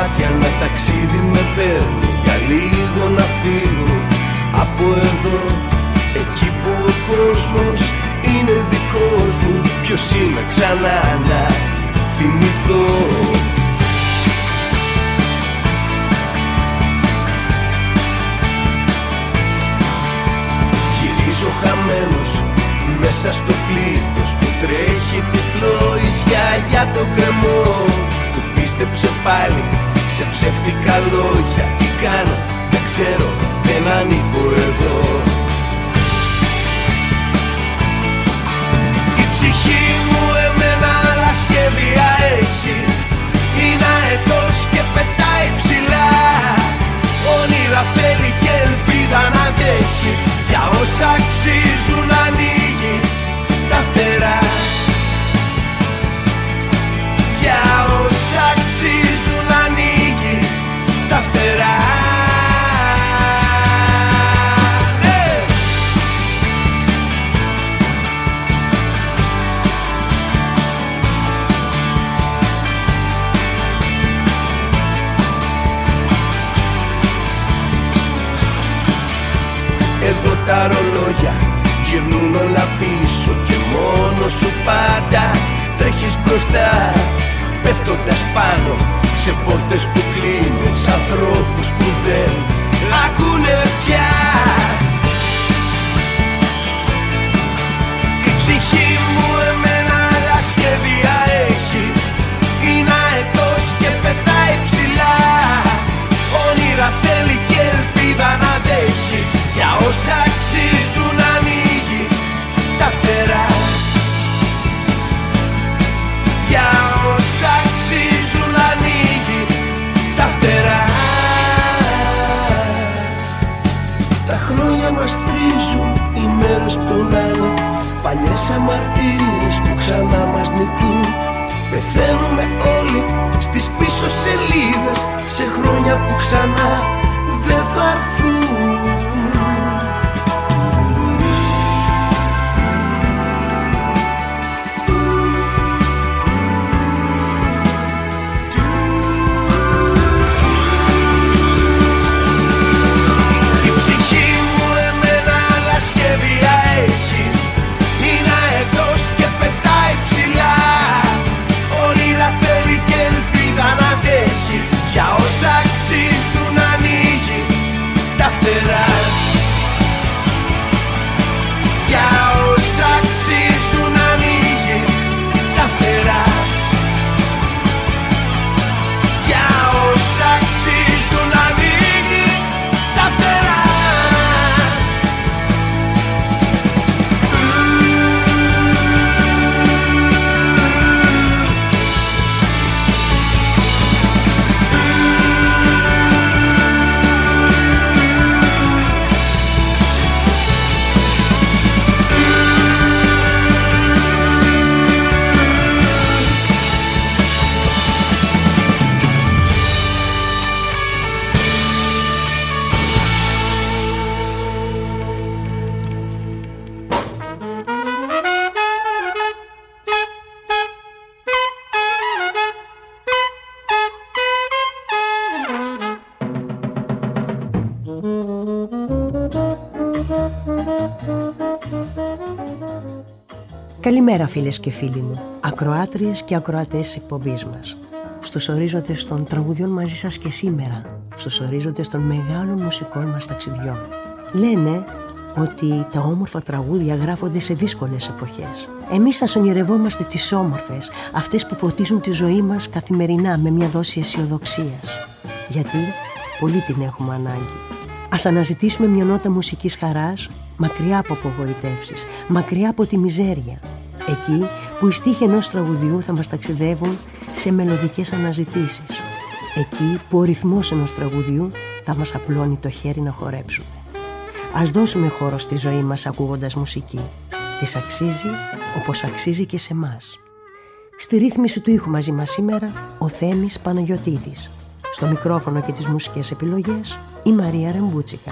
μάτια ένα ταξίδι με παίρνει, για λίγο να φύγω από εδώ. Εκεί που ο κόσμος είναι δικός μου, ποιος είμαι ξανά να θυμηθώ. Γυρίζω χαμένος μέσα στο πλήθος που τρέχει τυφλό ίσια για τον κρεμό. Που πίστεψε πάλι σε ψεύτικα λόγια. Τι κάνω δεν ξέρω, δεν ανήκω εδώ. Η ψυχή μου εμένα άλλα σχέδια έχει. Είναι αετός και πετάει ψηλά. Όνειρα θέλει και ελπίδα να αντέχει. Για όσα αξίζουν ανοίγει τα φτερά. Για όσα αξίζουν ανοίγει τα φτερά. Εδώ τα ρολόγια γυρνούν όλα πίσω και μόνο σου πάντα τρέχεις μπροστά. Πέφτοντας πάνω σε πόρτες που κλείνουν, σ' ανθρώπους που δεν ακούνε πια. Η ψυχή μου εμένα άλλα σχέδια έχει. Είναι αετός και πετάει ψηλά. Όνειρα θέλει και ελπίδα να αντέχει. Για όσα αξίζουν ανοίγει τα φτερά. Για όσα αξίζουν ανοίγει τα φτερά. Τα χρόνια μας τρίζουν, οι μέρες πονάνε. Παλιές αμαρτίες που ξανά μας νικούν. Πεθαίνουμε όλοι στις πίσω σελίδες, σε χρόνια που ξανά δεν θα έρθουν. Για όσα αξίζουν ανοίγει τα φτερά. Για όσα αξίζουν ανοίγει τα φτερά. Για όσα αξίζουν ανοίγει τα φτερά. Καλημέρα φίλες και φίλοι μου, ακροάτριες και ακροατές της εκπομπής μας. Στους ορίζοντες των τραγουδιών μαζί σας και σήμερα, στους ορίζοντες των μεγάλων μουσικών μας ταξιδιών. Λένε ότι τα όμορφα τραγούδια γράφονται σε δύσκολες εποχές. Εμείς σας ονειρευόμαστε τις όμορφες, αυτές που φωτίζουν τη ζωή μας καθημερινά με μια δόση αισιοδοξίας. Γιατί πολύ την έχουμε ανάγκη. Ας αναζητήσουμε μια νότα μουσικής χαράς, μακριά από απογοητεύσεις, μακριά από τη μιζέρια. Εκεί που οι στίχοι ενός τραγουδιού θα μας ταξιδεύουν σε μελωδικές αναζητήσεις. Εκεί που ο ρυθμός ενός τραγουδιού θα μας απλώνει το χέρι να χορέψουμε. Ας δώσουμε χώρο στη ζωή μας ακούγοντας μουσική. Της αξίζει όπως αξίζει και σε μας. Στη ρύθμιση του ήχου μαζί μας σήμερα ο Θέμης Παναγιωτίδης. Στο μικρόφωνο και τις μουσικές επιλογές η Μαρία Ρεμπούτσικα.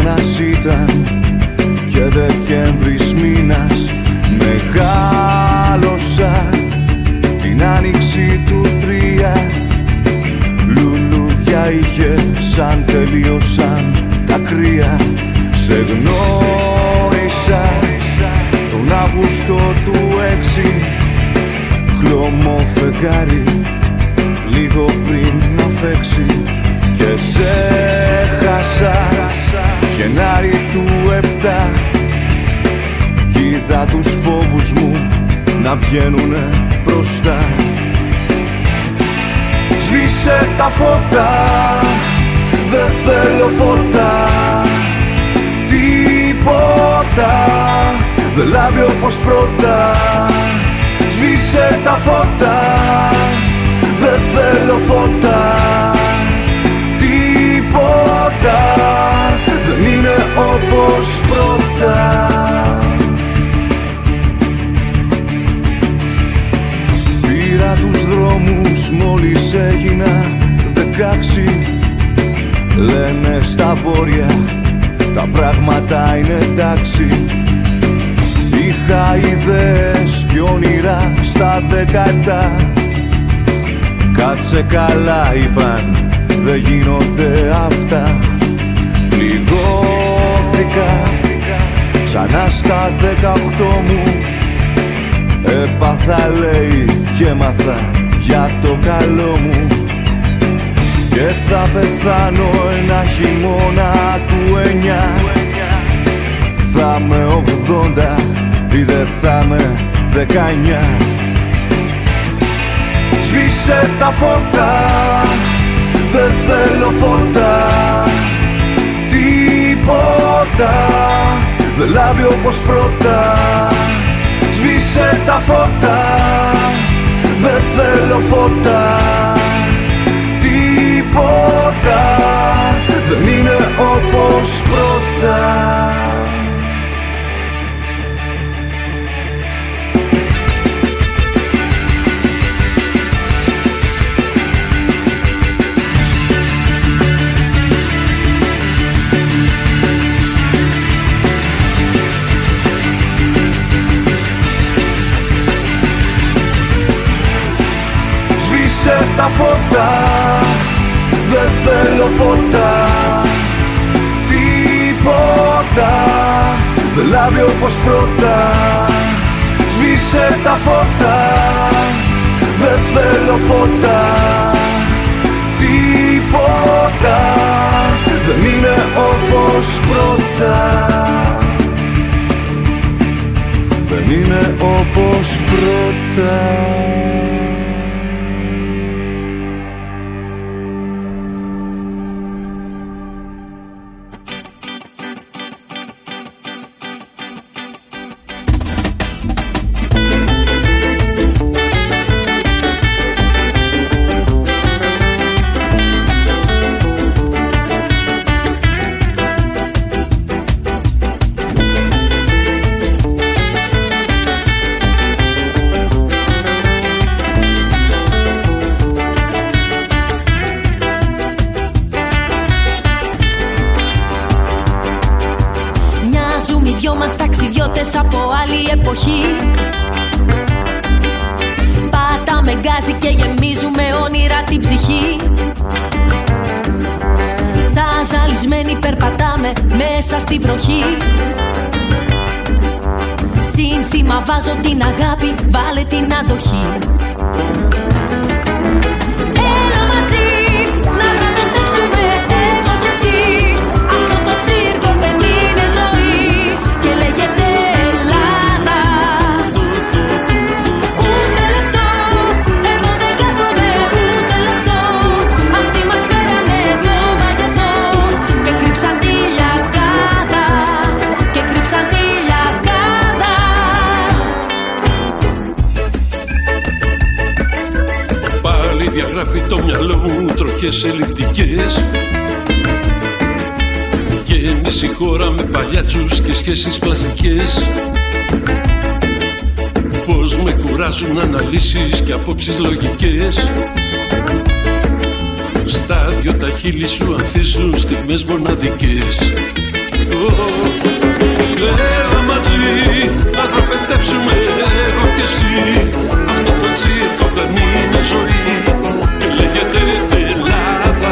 Μάρας ήταν και Δεκέμβρης μήνας. Μεγάλωσα την άνοιξη του 3. Λουλούδια είχε σαν τελείωσαν τα κρύα. Σε γνώρισα τον Αύγουστο του 6. Χλωμό φεγγάρι λίγο πριν να φέξει. Και σε χάσα Γενάρη του 7. Κι είδα τους φόβους μου να βγαίνουνε μπροστά. Σβήσε τα φώτα, δεν θέλω φώτα. Τίποτα δεν λάβει όπως πρώτα. Σβήσε τα φώτα, δεν θέλω φώτα. Τίποτα δεν είναι όπως πρώτα. Πήρα τους δρόμους μόλις έγινα 16. Λένε στα βόρεια τα πράγματα είναι εντάξει. Είχα ιδέες και όνειρα στα 17. Κάτσε καλά είπαν, δεν γίνονται αυτά. Πληγώθηκα ξανά στα 18 μου. Έπαθα λέει και έμαθα για το καλό μου. Και θα πεθάνω ένα χειμώνα του 9. Θα με 80 ή δεν θα με 19. Σβήσε τα φώτα, δεν θέλω φώτα. Τίποτα δεν λάβει όπως πρώτα. Σβήσε τα φώτα, δεν θέλω φώτα. Τίποτα δεν είναι όπως πρώτα. Σβήσε τα φώτα, δεν θέλω φώτα. Τίποτα δεν λάβει όπως πρώτα. Σβήσε τα φώτα, δεν θέλω φώτα. Τίποτα δεν είναι όπως πρώτα. Δεν είναι όπως πρώτα. Από άλλη εποχή πατάμε γκάζι και γεμίζουμε όνειρα την ψυχή. Σαν ζαλισμένοι περπατάμε μέσα στη βροχή. Σύνθημα βάζω την αγάπη, βάλε την αντοχή. Έλα μαζί να πραγματεύσουμε εγώ κι εσύ. Αυτό το τσίρκο δεν είναι ζωή και λέγεται το μυαλό μου τροχές ελλειπτικές. Γέμισε η χώρα με παλιάτσους και σχέσεις πλαστικές. Πώς με κουράζουν αναλύσεις και απόψεις λογικές. Στα δυο τα χείλη σου ανθίζουν στιγμές μοναδικές. παγετό. Έλα μαζί να δραπετεύσουμε εγώ και εσύ. Αυτό το τσίρκο δεν είναι ζωή και λέγεται Ελλάδα.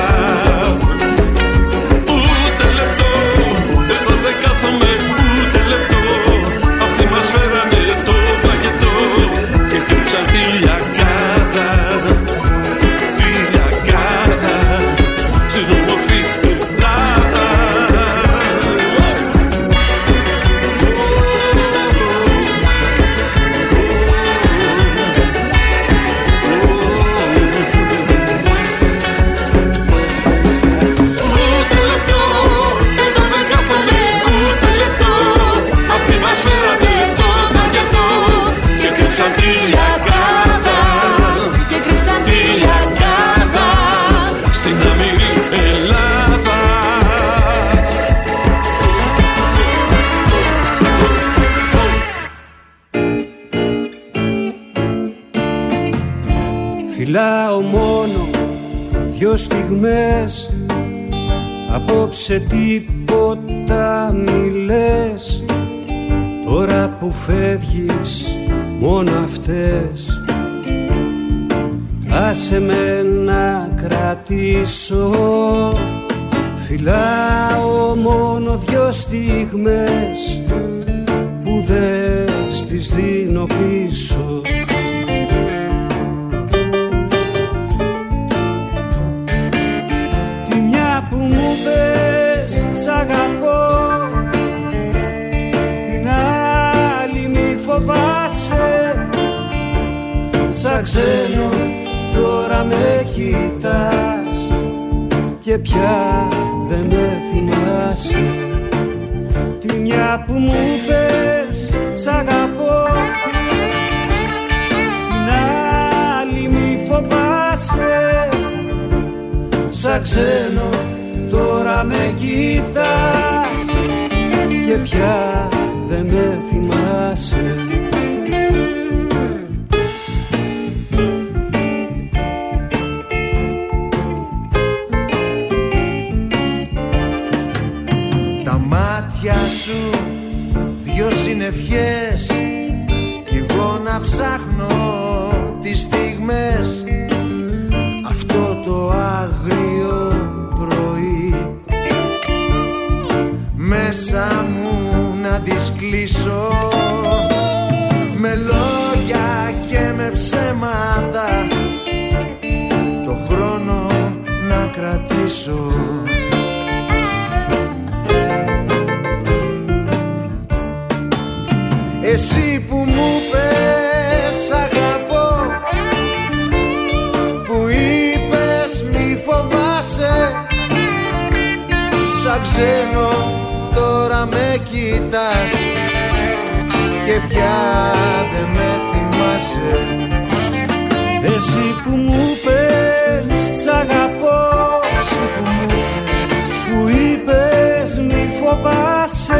Ούτε λεπτό, εδώ δεν κάθομαι ούτε λεπτό. Αυτοί μας φέρανε το παγετό και κρύψαν τη λιακάδα. Τη λιακάδα στην όμορφη Ελλάδα. Ούτε λεπτό, εδώ δεν κάθομαι ούτε λεπτό. Αυτοί μας φέρανε το παγετό και κρύψαν τη λιακάδα. Και κρύψαν τη λιακάδα Στην αμυρή Ελλάδα. Φυλάω μόνο 2 στιγμές. Απόψε τίποτα μη λες. Τώρα που φεύγεις μόνο αυτές. Άσε με να κρατήσω. Φυλάω μόνο 2 στιγμές που δεν στις δίνω πίσω. Τη μια που μου πες σ' αγαπώ, την άλλη μη φοβάσαι. Σαν ξένο τώρα με κοιτάς και πια δεν με θυμάσαι. Τη μια που μου πες σ' αγαπώ, την άλλη μη φοβάσαι. Σαν ξένο τώρα με κοιτάς και πια δεν με θυμάσαι. Τα μάτια σου 2 συννεφιές κι εγώ να ψάχνω τις στιγμές. Αυτό το άγριο πρωί μέσα μου να τις κλείσω με λόγια και με ψέματα, το χρόνο να κρατήσω. Εσύ που μου πες αγαπώ, που είπες μη φοβάσαι. Σαν ξένο τώρα με κοιτάς και πια δεν με θυμάσαι. Εσύ που μου πες σ' αγαπώ, που είπες μη φοβάσαι.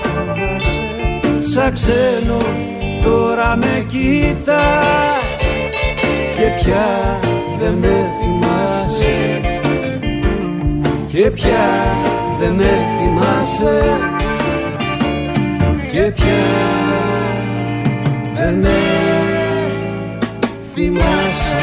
Σαν ξένο τώρα με κοιτάς και πια δεν με θυμάσαι. Και πια δεν με θυμάσαι. Και πια δεν με θυμάσαι.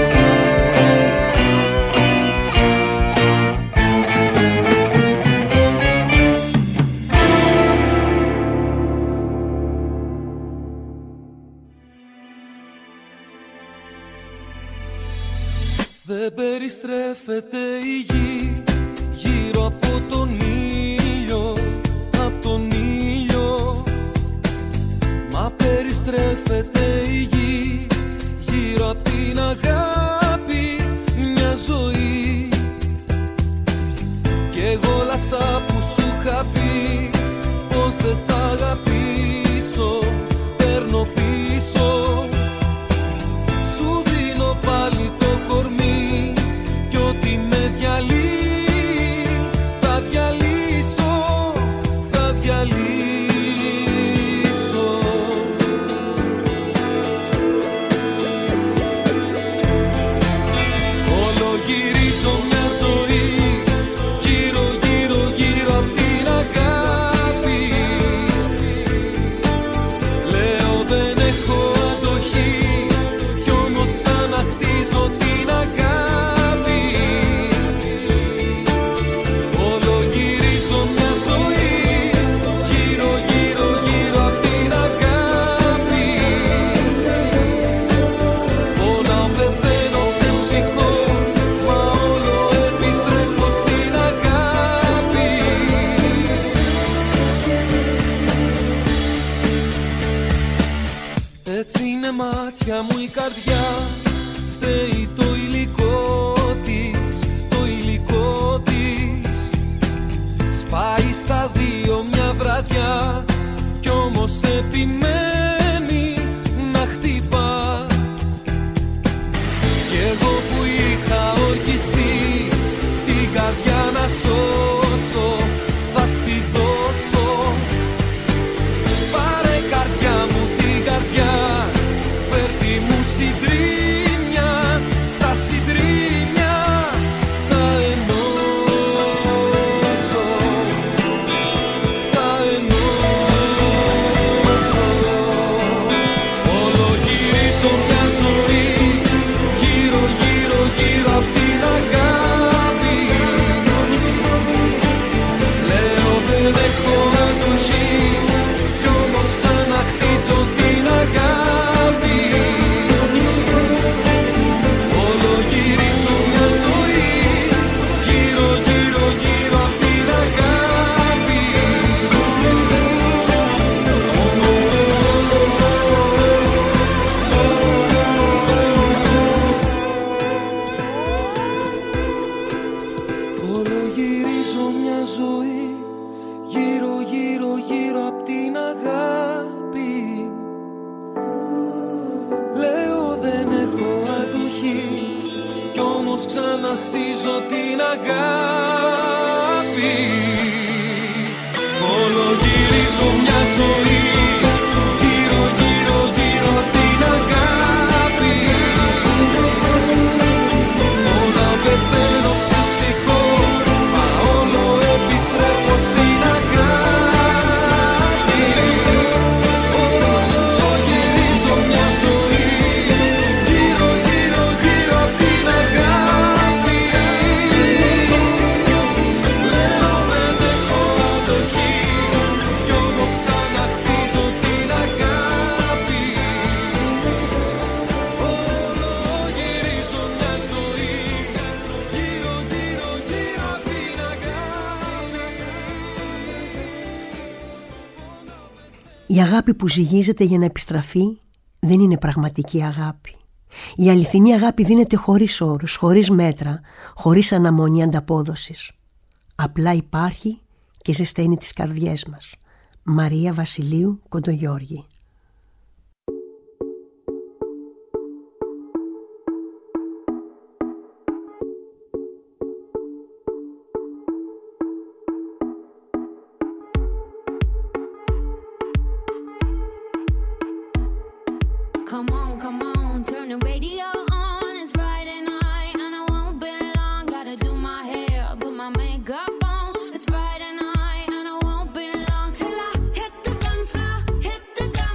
Δεν περιστρέφεται η γη γύρω από τον ήλιο, από τον ήλιο. Μα περιστρέφεται η γη γύρω από την αγάπη, μια ζωή. Κι εγώ όλα αυτά που σου είχα πει, πως δεν θα αγαπήσω, παίρνω πίσω. Σου δίνω πάλι το κορμί κι ό,τι με διαλύει θα διαλύσει. καρδιά, φταίει το υλικό της, το υλικό της. Σπάει στα δύο μια βραδιά κι όμως επιμένει να χτυπά. Κι εγώ που είχα ορκιστεί την καρδιά να σώσω, θα στη δώσω. Πάρε καρδιά μου την καρδιά, φέρτη μου συντρίμμια, τα συντρίμμια θα ενώσω, θα ενώσω. Όλο γυρίζω μια ζωή, γύρω γύρω γύρω απ' την αγάπη. Λέω δεν έχω αντοχή, κι όμως ξαναχτίζω την αγάπη. Όλο γυρίζω μια ζωή, γύρω γύρω γύρω απ' την αγάπη. Όλο γυρίζω μια ζωή, γύρω γύρω γύρω απ' την αγάπη. Λέω δεν έχω αντοχή, κι όμως ξαναχτίζω την αγάπη. Όλο γυρίζω μια ζωή, γύρω γύρω γύρω απ' την αγάπη. Όταν πεθαίνω ξεψυχώς, μα όλο επιστρέφω στην αγάπη. Όλο γυρίζω μια ζωή, γύρω γύρω γύρω απ' την αγάπη. Λέω δεν έχω αντοχή, κι όμως ξαναχτίζω την αγάπη. Όλο γυρίζω μια ζωή, γύρω γύρω γύρω απ' την αγάπη. Η αγάπη που ζυγίζεται για να επιστραφεί δεν είναι πραγματική αγάπη. Η αληθινή αγάπη δίνεται χωρίς όρους, χωρίς μέτρα, χωρίς αναμονή ανταπόδοσης. Απλά υπάρχει και ζεσταίνει τις καρδιές μας. Μαρία Βασιλείου Κοντογιώργη. Come on, turn the radio on. It's Friday night and I won't be long. Gotta do my hair, put my makeup on. It's Friday night and I won't be long till I hit the dance floor, hit the dance.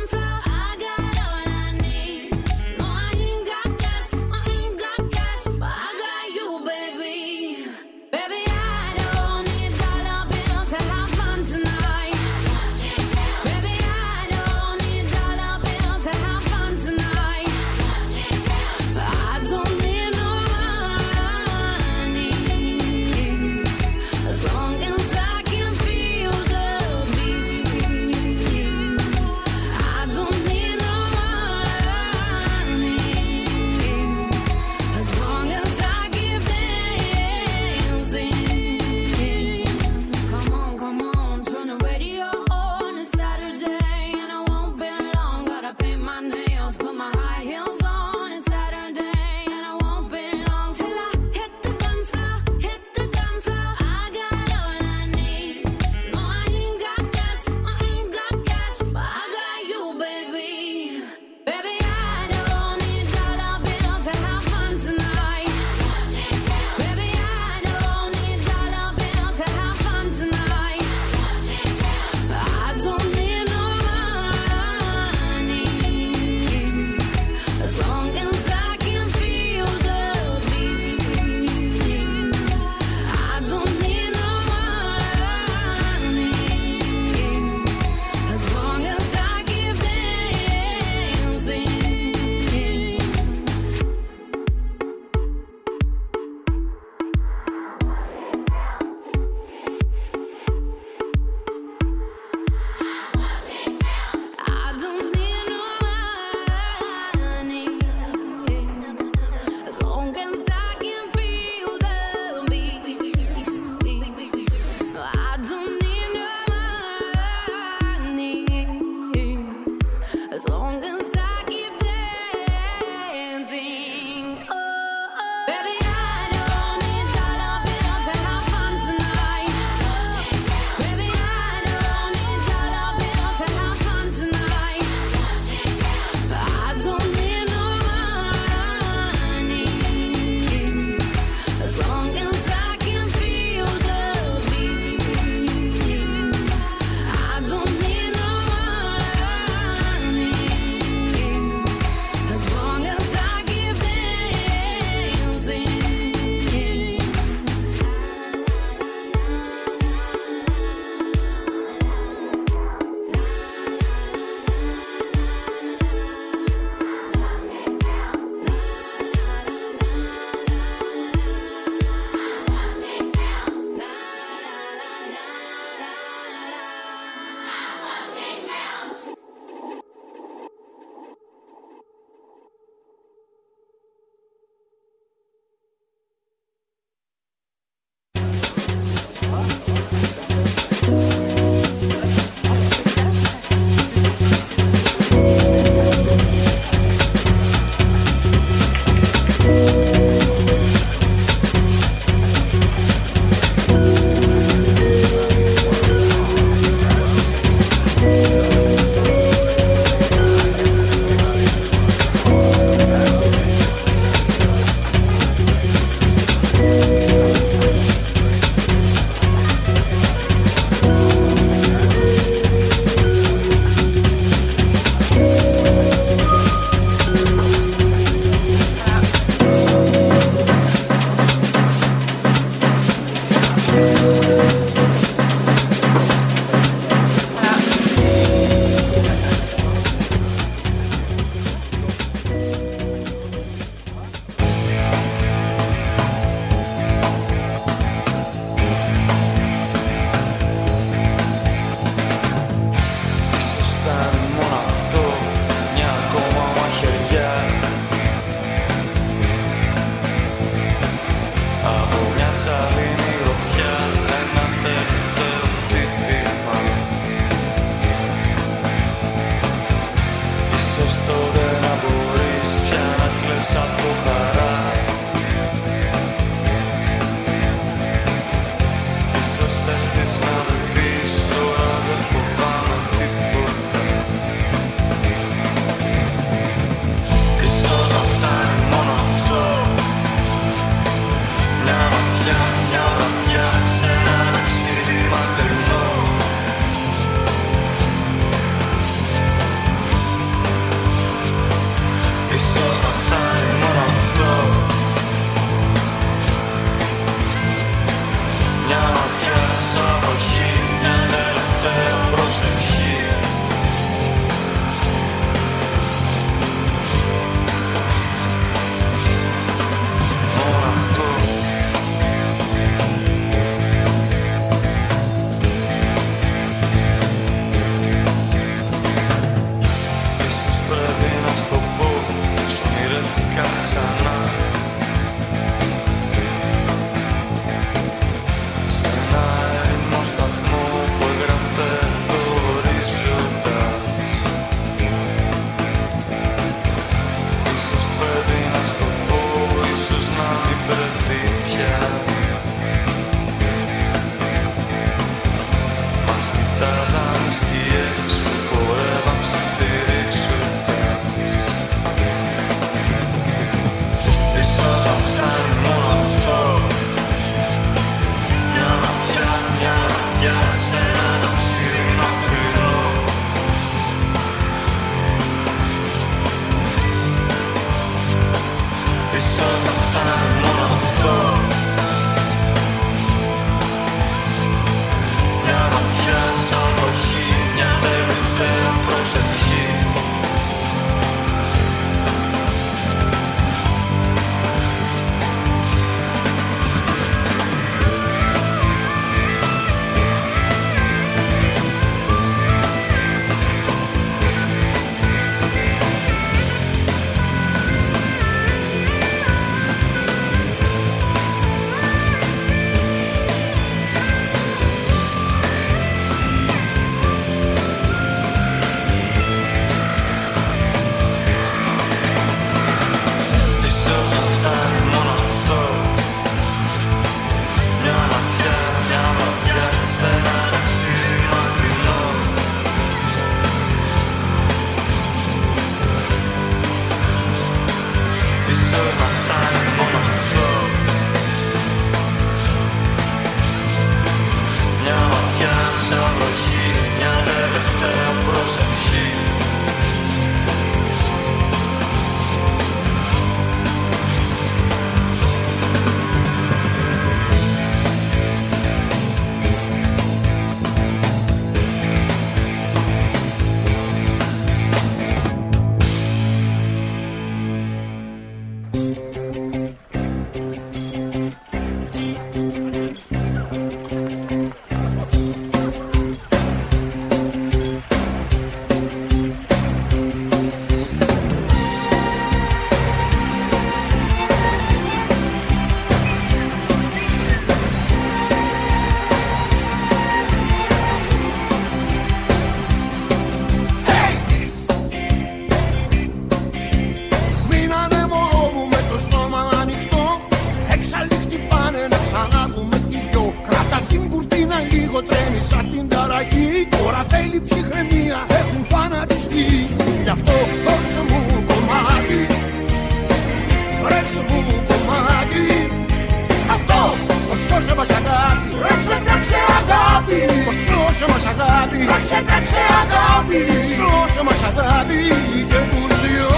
θέλει ψυχραιμία, έχουν φανατιστεί. Γι' αυτό δώσε μου κομμάτι, ρίξε μου κομμάτι. Αυτό το σώσε μας αγάπη, τρέξε αγάπη. Το σώσε μας αγάπη, τρέξε αγάπη. Σώσε μας αγάπη και τους δυο.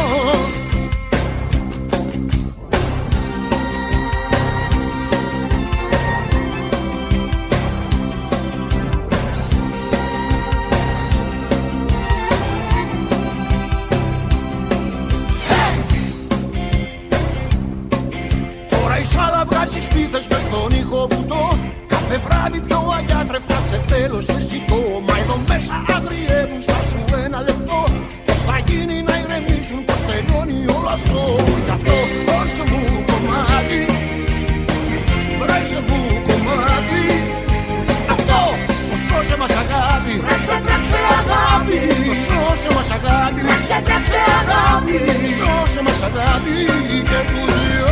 Σπίθες μες στον ήχο βουτό. Κάθε βράδυ πιο αγιάτρευτα σε θέλω, σε ζητώ. Μα εδώ μέσα αγριεύουν στα σου ένα λεπτό. Πώς θα γίνει να ηρεμήσουν, πώς τελειώνει όλο αυτό. Γι' αυτό δώσε μου κομμάτι, βρέσε μου κομμάτι. Αυτό το σώσε μας αγάπη, τρέξε αγάπη. Το σώσε μας αγάπη, τρέξε αγάπη. Σώσε μας αγάπη και τους δυο.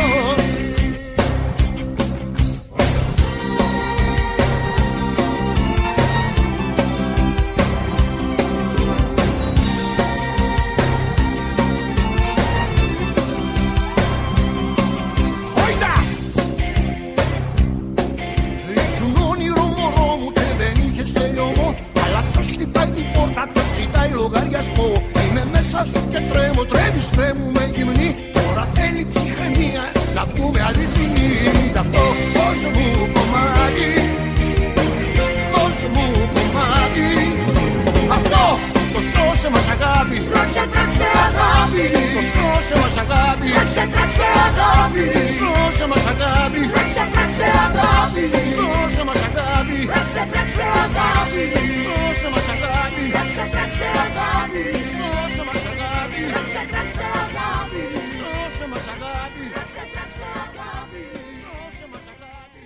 Είμαι μέσα σου και τρέμω, τρέμουμε γυμνή. Τώρα θέλει ψυχραιμία, να πούμε αληθινή. Γι' αυτό δώσε μου κομμάτι, δώσε μου κομμάτι. Αυτό το σώσε μας αγάπη, τρέξε αγάπη. Το σώσε μας αγάπη, τρέξε αγάπη. Σώσε μας αγάπη, τρέξε αγάπη. Σώσε μας αγάπη, τρέξε αγάπη. Σώσε μας αγάπη, τρέξε αγάπη. Σώσε μας αγάπη, τρέξε αγάπη. Σώσε μας αγάπη, τρέξε αγάπη. Σώσε μας αγάπη.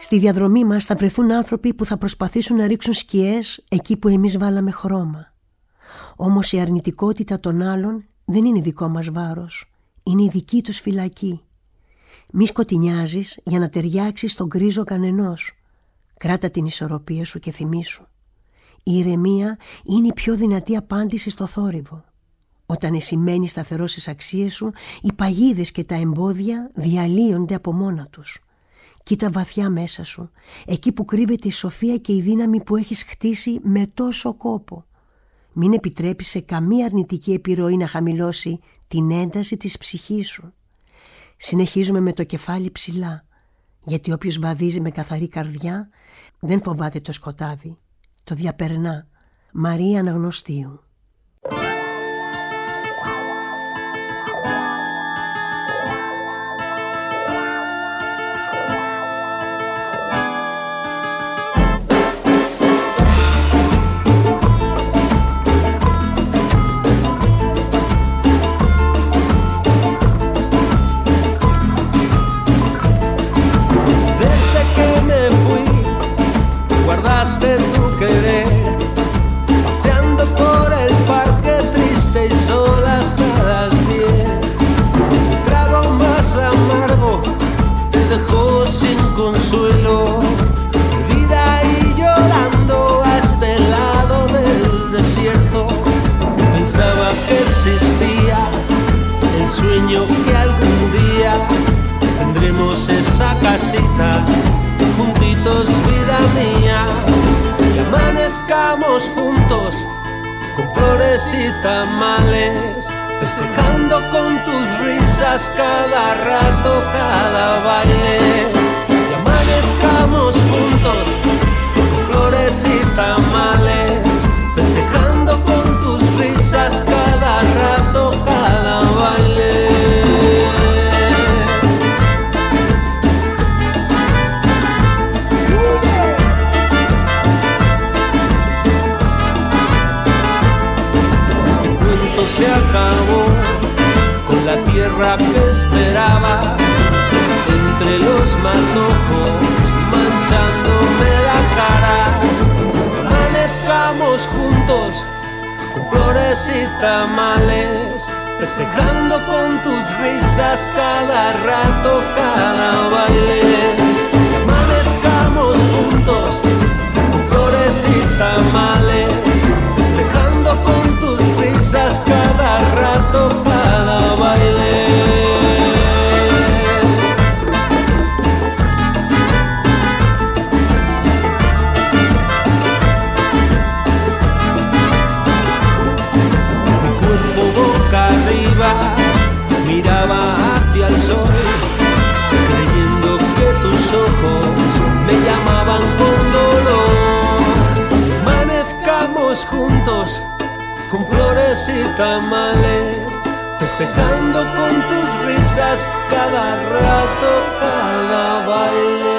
Στη διαδρομή μας θα βρεθούν άνθρωποι που θα προσπαθήσουν να ρίξουν σκιές εκεί που εμείς βάλαμε χρώμα. Όμως η αρνητικότητα των άλλων δεν είναι δικό μας βάρος. Είναι η δική τους φυλακή. Μη σκοτεινιάζεις για να ταιριάξεις στον γκρίζο κανενός. Κράτα την ισορροπία σου και θυμήσου. Η ηρεμία είναι η πιο δυνατή απάντηση στο θόρυβο. Όταν εσύ μένεις σταθερός στις αξίες σου, οι παγίδες και τα εμπόδια διαλύονται από μόνα τους. Κοίτα βαθιά μέσα σου, εκεί που κρύβεται η σοφία και η δύναμη που έχεις χτίσει με τόσο κόπο. Μην επιτρέπεις σε καμία αρνητική επιρροή να χαμηλώσει την ένταση της ψυχής σου. Συνεχίζουμε με το κεφάλι ψηλά, γιατί όποιος βαδίζει με καθαρή καρδιά δεν φοβάται το σκοτάδι, το διαπερνά. Μαρία Αναγνωστίου. Juntitos, vida mía, y amanezcamos juntos con flores y tamales, festejando con tus risas cada rato, cada baile. Y amanezcamos juntos con flores y tamales, festejando con tus risas cada rato, cada baile. Se acabó con la tierra que esperaba entre los manojos, manchándome la cara. Amanezcamos juntos con flores y tamales, festejando con tus risas cada rato, cada baile. Amanezcamos juntos con flores y tamales, festejando con tus risas cada rato, cada baile. Mi cuerpo boca arriba miraba hacia el sol, creyendo que tus ojos me llamaban con dolor. Amanezcamos juntos con flores y tamales, festejando con tus risas cada rato, cada baile.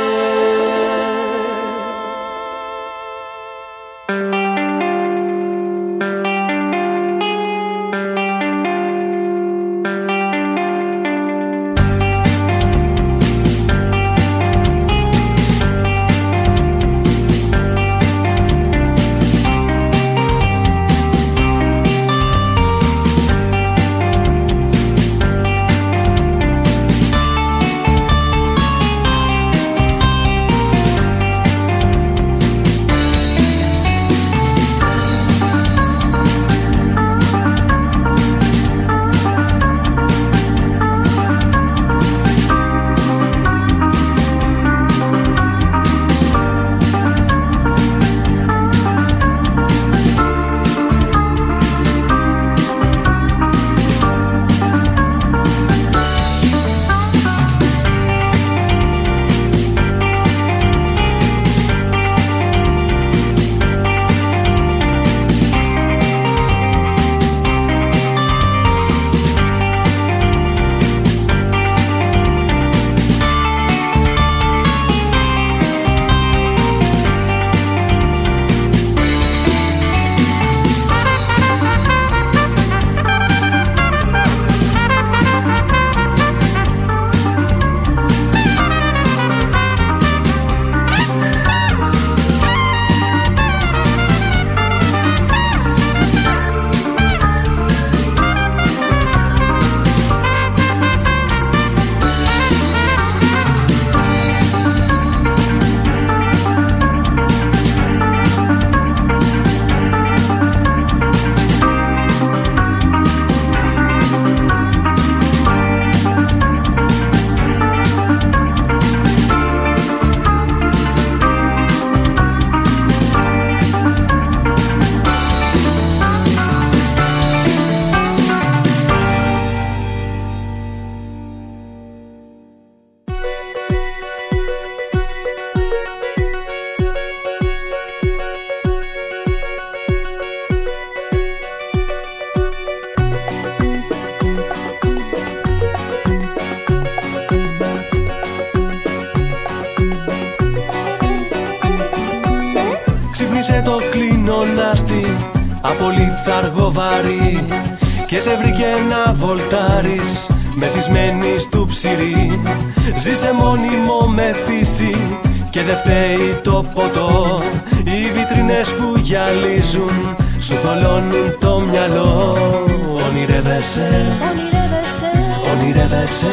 πόδι από λιθαργό βαρύ και σε βρήκε να βολτάρεις μεθυσμένη του ψηρή. Ζήσε μόνιμο μεθύσι και δε φταίει το ποτό. Οι βιτρίνες που γυαλίζουν σου θολώνουν το μυαλό. Ονειρεύεσαι, ονειρεύεσαι,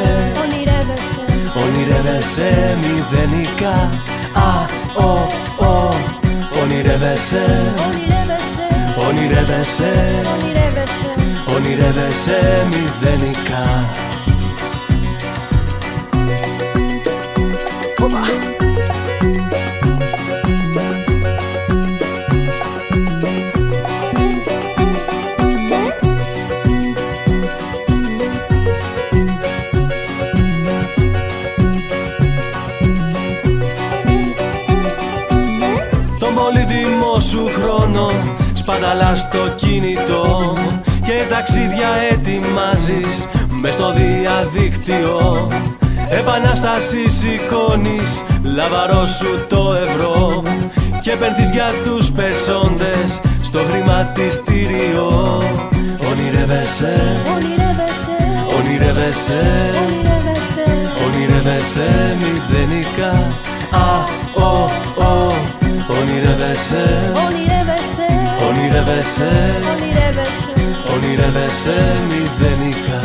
ονειρεύεσαι μηδενικά. Ονειρεύεσαι, ονειρεύεσαι, ονειρεύεσαι μηδενικά. Τον πολύτιμο σου χρόνο σπαταλάς στο κινητό και ταξίδια ετοιμάζεις μες στο διαδίκτυο. Επανάσταση σηκώνεις, λαβαρό σου το ευρώ και πένθεις για τους πεσόντες στο χρηματιστήριο. Ονειρεύεσαι, ονειρεύεσαι, ονειρεύεσαι μηδενικά. Ονειρεύεσαι, ονειρεύεσαι, ονειρεύεσαι μηδενικά.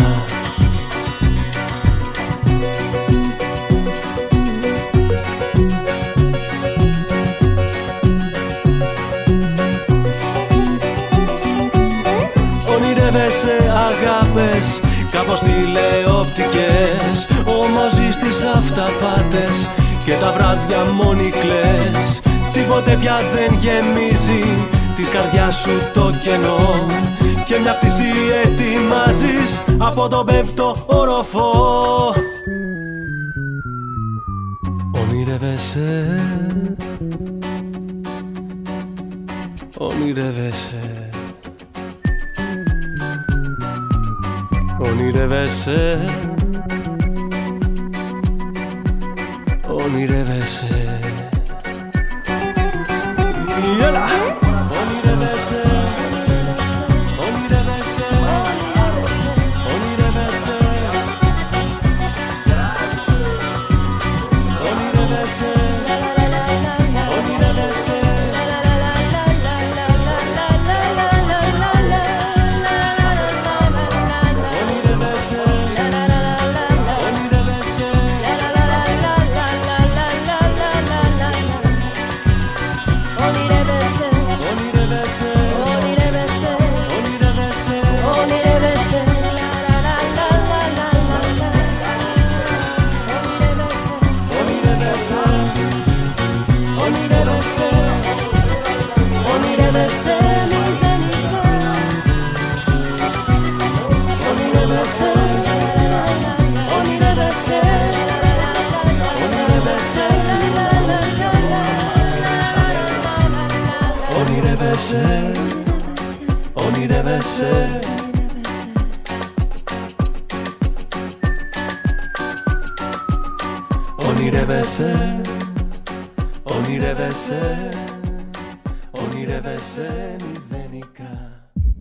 Ονειρεύεσαι αγάπες κάπως τηλεοπτικές, όμως ζεις τις αυταπάτες και τα βράδια μόνοι κλαις. Τίποτε πια δεν γεμίζει της καρδιάς σου το κενό και μια πτήση ετοιμάζεις από τον πέμπτο όροφο. Ονειρεύεσαι, ονειρεύεσαι, ονειρεύεσαι, ονειρεύεσαι. Yalla! Ονειρεύεσαι, ονειρεύεσαι, ονειρεύεσαι, ονειρεύεσαι, ονειρεύεσαι. Ονειρεύεσαι, ονειρεύεσαι, ονειρεύεσαι, ονειρεύεσαι μηδενικά.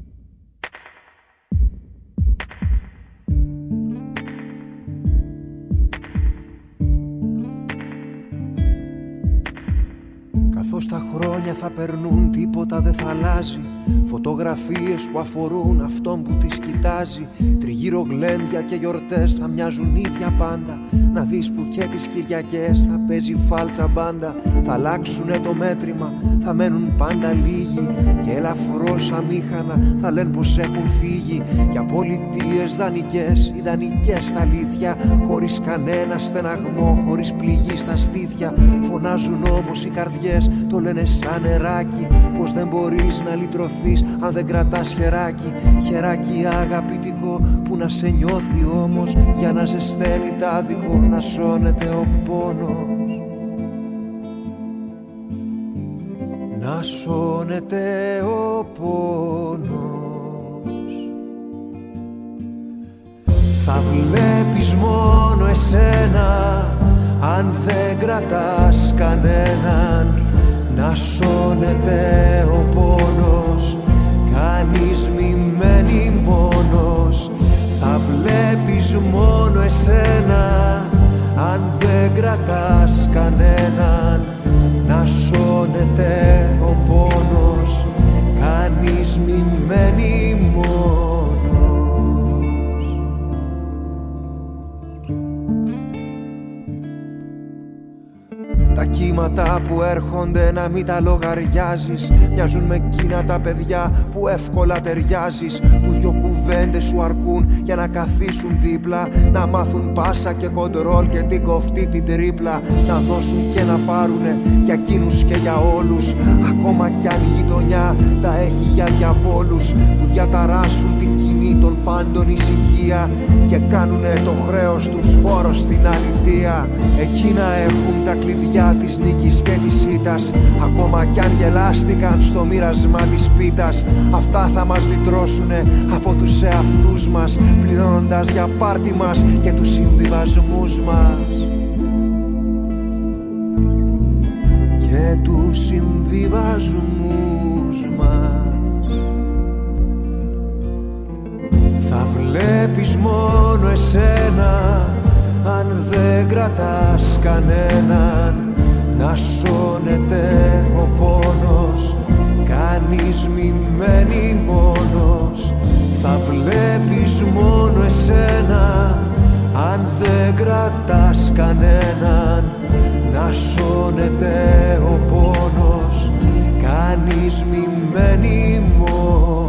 Καθώς τα χρόνια θα περνούν, τίποτα δεν θα αλλάζει. Φωτογραφίες που αφορούν αυτόν που τις κοιτάζει. Τριγύρω γλέντια και γιορτές θα μοιάζουν ίδια πάντα. Να δεις που και τις Κυριακές θα παίζει φάλτσα μπάντα. Θα αλλάξουνε το μέτρημα, θα μένουν πάντα λίγοι. Και ελαφρώς αμήχανα θα λένε πως έχουν φύγει. Για πολιτείες δανεικές, ιδανικές στα αλήθεια. Χωρίς κανένα στεναγμό, χωρίς πληγή στα στήθια. Φωνάζουν όμως οι καρδιές, το λένε σαν νεράκι. Πως δεν μπορείς να λυτρωθείς αν δεν κρατάς χεράκι. Χεράκι αγαπητικό που να σε νιώθει όμως, για να ζεσταίνει τ' άδικο, να σώνεται ο πόνος. Να σώνεται ο πόνος. Θα βλέπεις μόνο εσένα αν δεν κρατάς κανέναν. Να σώνεται ο πόνος. χρήματα που έρχονται να μην τα λογαριάζεις. Μοιάζουν με εκείνα τα παιδιά που εύκολα ταιριάζεις, που δυο κουβέντες σου αρκούν για να καθίσουν δίπλα, να μάθουν πάσα και κοντρόλ και την κοφτή την τρίπλα, να δώσουν και να πάρουνε για εκείνους και για όλους. Ακόμα κι αν η γειτονιά τα έχει για διαβόλους που διαταράσσουν την κοινή των πάντων ησυχία και κάνουνε το χρέος τους φόρο στην αλητεία. Εκείνα έχουν τα κλειδιά της νίκης και της ήττας, ακόμα κι αν γελάστηκαν στο μοίρασμα της πίτας. Αυτά θα μας λυτρώσουνε από τους εαυτούς μας, πληρώνοντας για πάρτι μας και τους συμβιβασμούς μας. Και τους συμβιβασμούς μας. Θα βλέπεις μόνο εσένα αν δεν κρατάς κανέναν, να σώνεται ο πόνος, κανείς μη μένει μόνος. Θα βλέπεις μόνο εσένα αν δεν κρατάς κανέναν, να σώνεται ο πόνος, κανείς μη μένει μόνος.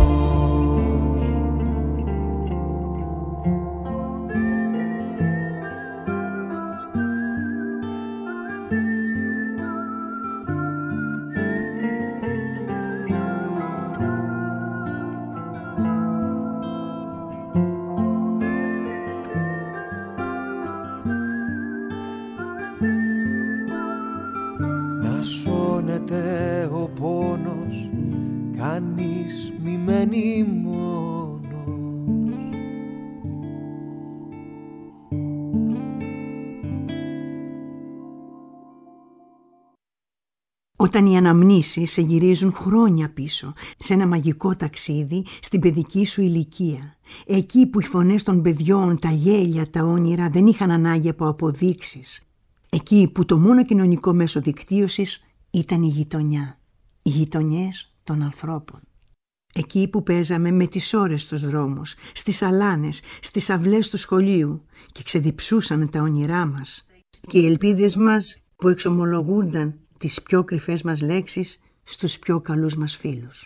Όταν οι αναμνήσεις σε γυρίζουν χρόνια πίσω, σε ένα μαγικό ταξίδι στην παιδική σου ηλικία. Εκεί που οι φωνές των παιδιών, τα γέλια, τα όνειρα δεν είχαν ανάγκη από αποδείξεις. Εκεί που το μόνο κοινωνικό μέσο δικτύωσης ήταν η γειτονιά. Οι γειτονιές των ανθρώπων. Εκεί που παίζαμε με τις ώρες στους δρόμους, στις αλάνες, στις αυλές του σχολείου και ξεδιψούσαν τα όνειρά μας. Και οι ελπίδες μας που εξομολογούνταν τις πιο κρυφές μας λέξεις στους πιο καλούς μας φίλους.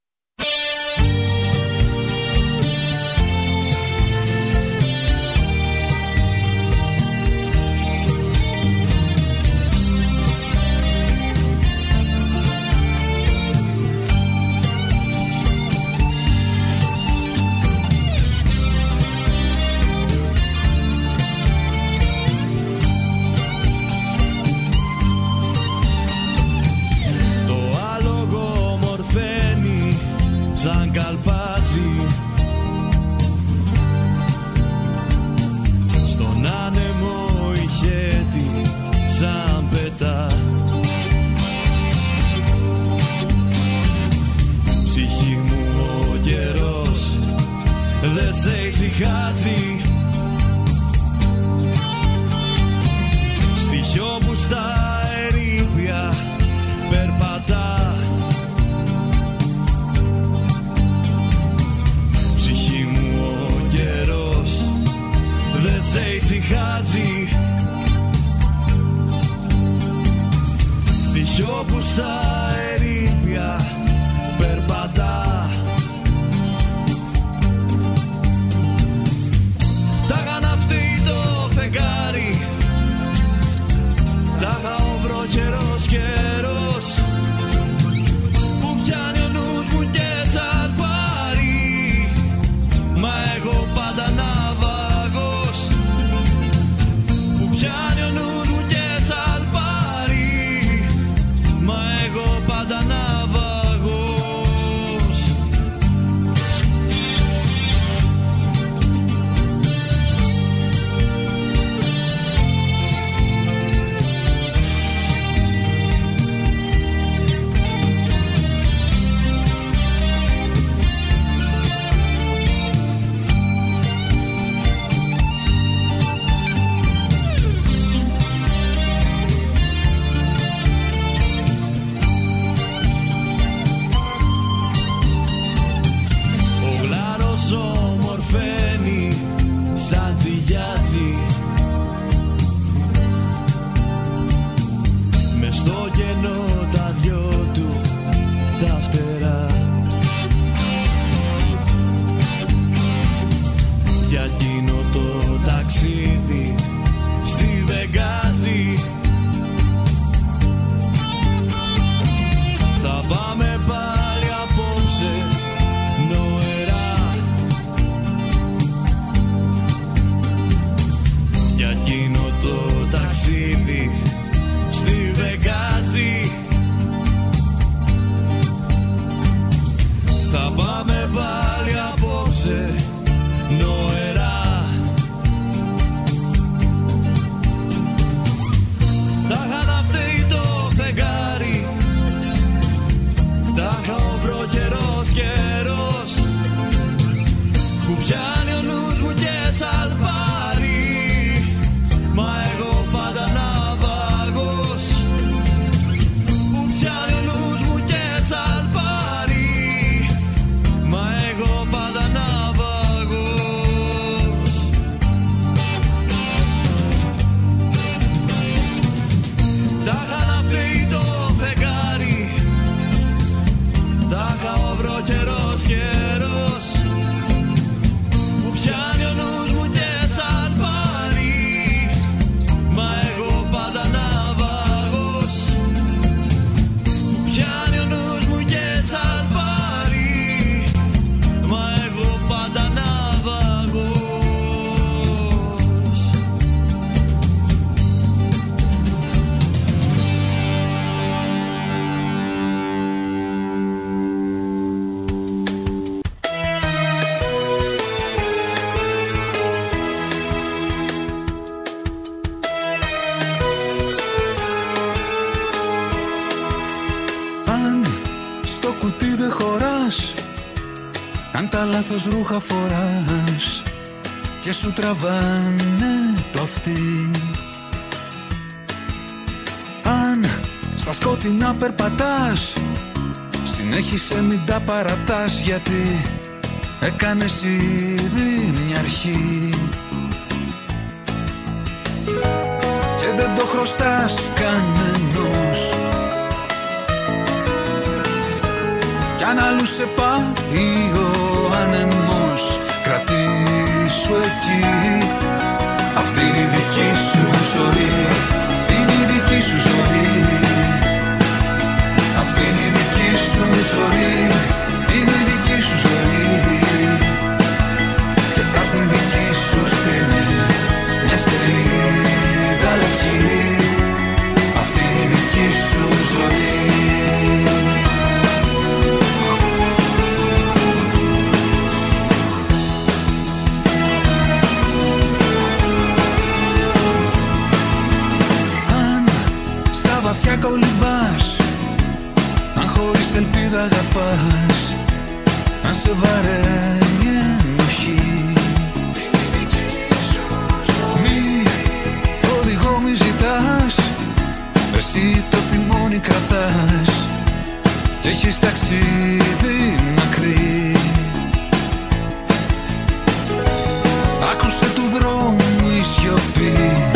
Σαν καλπάτσι στον άνεμο ηχέτη σαν πετά. Ψυχή μου ο καιρός δεν σε ησυχάζει, στοιχείο που στα ερείπια περπατά. Δεν σε ησυχάζει, στοιχείο που στα ερείπια περπατά. Τάχα ναυτί το φεγγάρι, τάχα ο βροχερός καιρός που πιάνει ο νους μου και σαν πάρει, μα εγώ πάντα να πιάνει ο νους μου και σαλπάρει, μα εγώ Αν τα λάθος ρούχα φοράς και σου τραβάνε το αυτί, αν στα σκότεινα περπατάς, συνέχισε μην τα παρατάς, γιατί έκανες ήδη μια αρχή και δεν το χρωστάς κανενός. Κι αν αλλού σε πάει ο άνεμος, κρατήσου εκεί. Αυτή είναι η δική σου ζωή, είναι η δική σου ζωή. Αυτή είναι η δική σου ζωή, είναι η δική σου ζωή. Και θα έρθει η δική σου στιγμή, μια σελίδα λευκή. Αυτή είναι η δική σου ζωή. Βαθιά κολυμπάς, αν χωρίς ελπίδα αγαπάς, αν σε βαραίνει ενοχή, μη οδηγό μη ζητάς, εσύ το τιμόνι κρατάς και έχεις ταξίδι μακρύ. Άκουσε του δρόμου η σιωπή,